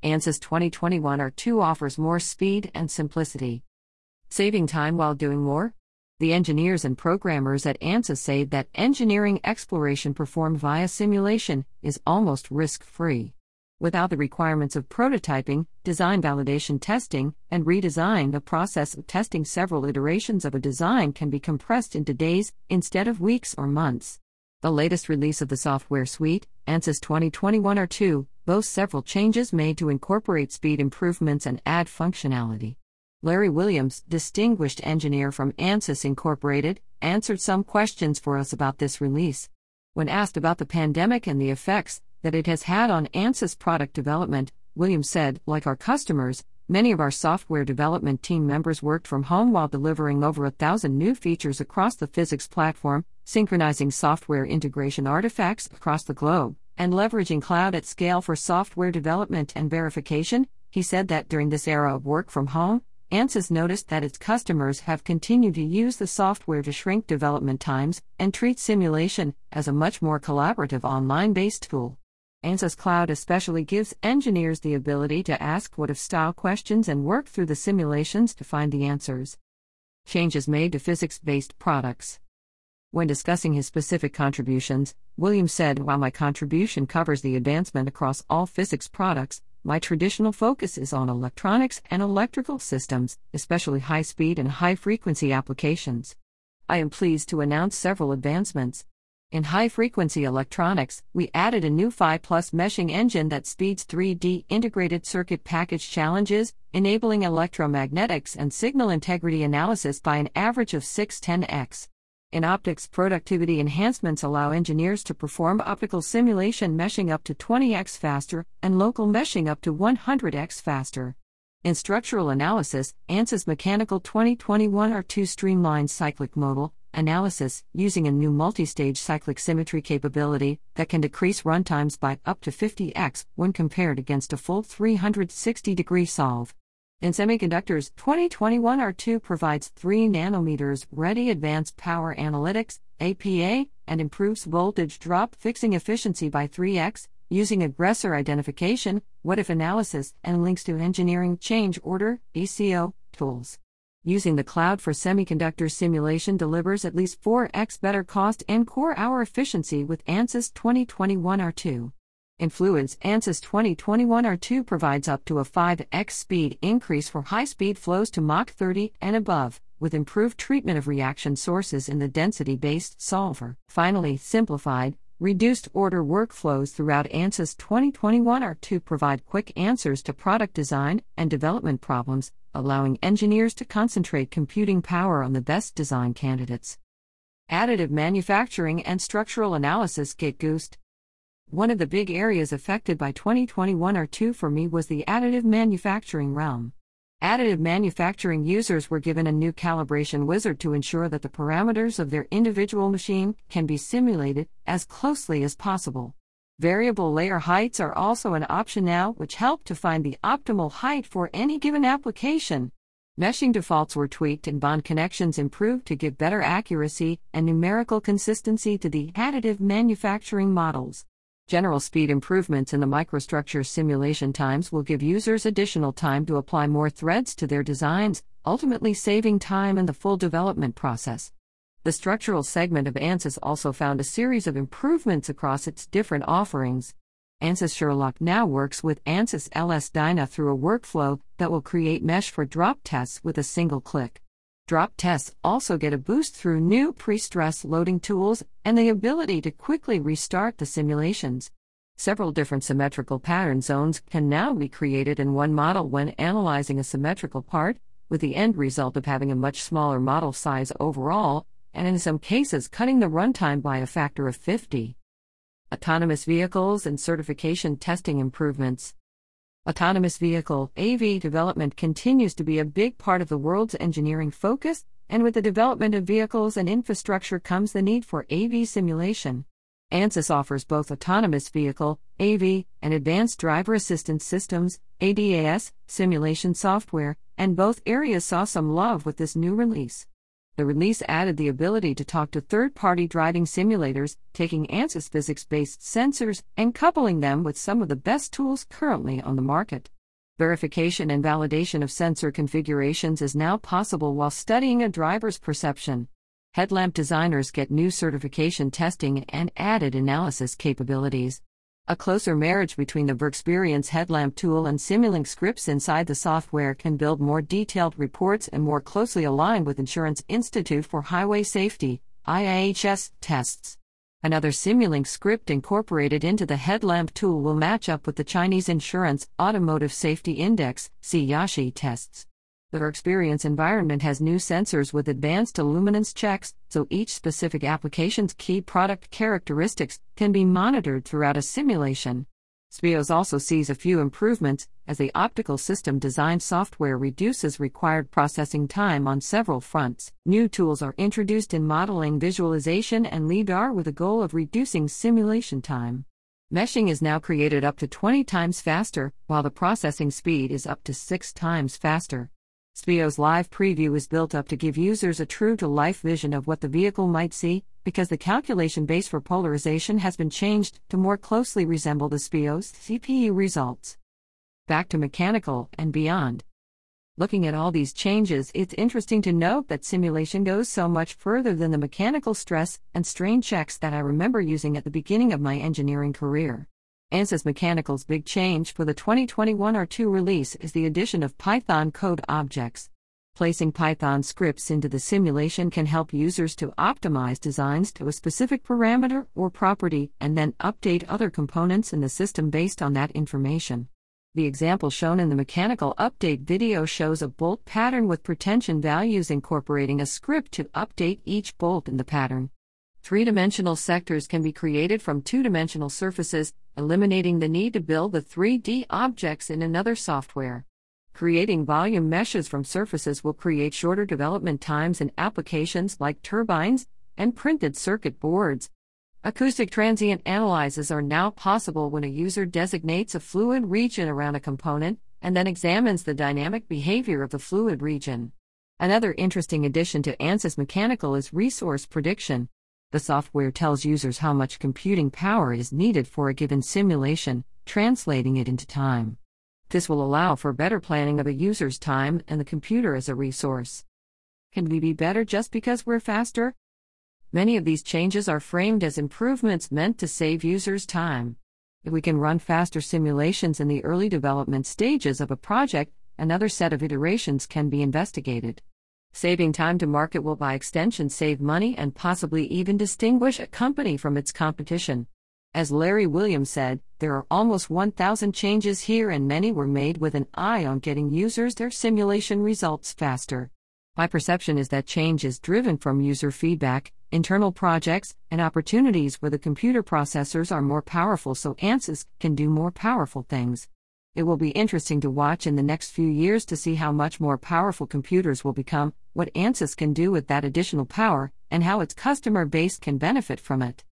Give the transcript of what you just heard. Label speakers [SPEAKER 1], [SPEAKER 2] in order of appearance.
[SPEAKER 1] ANSYS 2021 R2 offers more speed and simplicity. Saving time while doing more? The engineers and programmers at ANSYS say that engineering exploration performed via simulation is almost risk-free. Without the requirements of prototyping, design validation testing, and redesign, the process of testing several iterations of a design can be compressed into days instead of weeks or months. The latest release of the software suite, ANSYS 2021 R2, boasts several changes made to incorporate speed improvements and add functionality. Larry Williams, distinguished engineer from ANSYS Incorporated, answered some questions for us about this release. When asked about the pandemic and the effects that it has had on ANSYS product development, Williams said, like our customers, many of our software development team members worked from home while delivering over 1,000 new features across the physics platform, synchronizing software integration artifacts across the globe, and leveraging cloud at scale for software development and verification. He said that during this era of work from home, ANSYS noticed that its customers have continued to use the software to shrink development times and treat simulation as a much more collaborative online-based tool. ANSYS Cloud especially gives engineers the ability to ask what-if style questions and work through the simulations to find the answers. Changes made to physics-based products. When discussing his specific contributions, Williams said, "While my contribution covers the advancement across all physics products, my traditional focus is on electronics and electrical systems, especially high-speed and high-frequency applications. I am pleased to announce several advancements. In high-frequency electronics, we added a new Phi+ meshing engine that speeds 3D integrated circuit package challenges, enabling electromagnetics and signal integrity analysis by an average of 6-10x. In optics, productivity enhancements allow engineers to perform optical simulation meshing up to 20x faster and local meshing up to 100x faster. In structural analysis, ANSYS Mechanical 2021 R2 streamlines cyclic modal analysis using a new multi-stage cyclic symmetry capability that can decrease runtimes by up to 50x when compared against a full 360-degree solve. In semiconductors, 2021 R2 provides 3 nanometers ready advanced power analytics, APA, and improves voltage drop fixing efficiency by 3x, using aggressor identification, what-if analysis, and links to engineering change order, ECO, tools. Using the cloud for semiconductor simulation delivers at least 4x better cost and core hour efficiency with ANSYS 2021 R2. In fluids, ANSYS 2021 R2 provides up to a 5x speed increase for high-speed flows to Mach 30 and above, with improved treatment of reaction sources in the density-based solver. Finally, simplified, reduced order workflows throughout ANSYS 2021 R2 provide quick answers to product design and development problems, allowing engineers to concentrate computing power on the best design candidates. Additive manufacturing and structural analysis get goosed. One of the big areas affected by 2021 R2 for me was the additive manufacturing realm. Additive manufacturing users were given a new calibration wizard to ensure that the parameters of their individual machine can be simulated as closely as possible. Variable layer heights are also an option now, which help to find the optimal height for any given application. Meshing defaults were tweaked and bond connections improved to give better accuracy and numerical consistency to the additive manufacturing models. General speed improvements in the microstructure simulation times will give users additional time to apply more threads to their designs, ultimately saving time in the full development process. The structural segment of ANSYS also found a series of improvements across its different offerings. ANSYS Sherlock now works with ANSYS LS-DYNA through a workflow that will create mesh for drop tests with a single click. Drop tests also get a boost through new pre-stress loading tools and the ability to quickly restart the simulations. Several different symmetrical pattern zones can now be created in one model when analyzing a symmetrical part, with the end result of having a much smaller model size overall, and in some cases cutting the runtime by a factor of 50. Autonomous vehicles and certification testing improvements. Autonomous vehicle (AV) development continues to be a big part of the world's engineering focus, and with the development of vehicles and infrastructure comes the need for AV simulation. ANSYS offers both autonomous vehicle (AV) and advanced driver assistance systems (ADAS) simulation software, and both areas saw some love with this new release. The release added the ability to talk to third-party driving simulators, taking ANSYS physics-based sensors and coupling them with some of the best tools currently on the market. Verification and validation of sensor configurations is now possible while studying a driver's perception. Headlamp designers get new certification testing and added analysis capabilities. A closer marriage between the Verxperience headlamp tool and Simulink scripts inside the software can build more detailed reports and more closely align with Insurance Institute for Highway Safety (IIHS) tests. Another Simulink script incorporated into the headlamp tool will match up with the Chinese Insurance Automotive Safety Index (CIASI) tests. The Verxperience environment has new sensors with advanced illuminance checks, so each specific application's key product characteristics can be monitored throughout a simulation. Spios also sees a few improvements, as the optical system design software reduces required processing time on several fronts. New tools are introduced in modeling, visualization, and LiDAR with a goal of reducing simulation time. Meshing is now created up to 20 times faster, while the processing speed is up to 6 times faster. Spio's live preview is built up to give users a true-to-life vision of what the vehicle might see, because the calculation base for polarization has been changed to more closely resemble the Spio's CPU results. Back to mechanical and beyond. Looking at all these changes, it's interesting to note that simulation goes so much further than the mechanical stress and strain checks that I remember using at the beginning of my engineering career. ANSYS Mechanical's big change for the 2021 R2 release is the addition of Python code objects. Placing Python scripts into the simulation can help users to optimize designs to a specific parameter or property and then update other components in the system based on that information. The example shown in the mechanical update video shows a bolt pattern with pretension values incorporating a script to update each bolt in the pattern. Three-dimensional sectors can be created from two-dimensional surfaces, eliminating the need to build the 3D objects in another software. Creating volume meshes from surfaces will create shorter development times in applications like turbines and printed circuit boards. Acoustic transient analyses are now possible when a user designates a fluid region around a component and then examines the dynamic behavior of the fluid region. Another interesting addition to ANSYS Mechanical is resource prediction. The software tells users how much computing power is needed for a given simulation, translating it into time. This will allow for better planning of a user's time and the computer as a resource. Can we be better just because we're faster? Many of these changes are framed as improvements meant to save users time. If we can run faster simulations in the early development stages of a project, another set of iterations can be investigated. Saving time to market will by extension save money and possibly even distinguish a company from its competition. As Larry Williams said, there are almost 1,000 changes here and many were made with an eye on getting users their simulation results faster. My perception is that change is driven from user feedback, internal projects, and opportunities where the computer processors are more powerful so ANSYS can do more powerful things. It will be interesting to watch in the next few years to see how much more powerful computers will become, what ANSYS can do with that additional power, and how its customer base can benefit from it.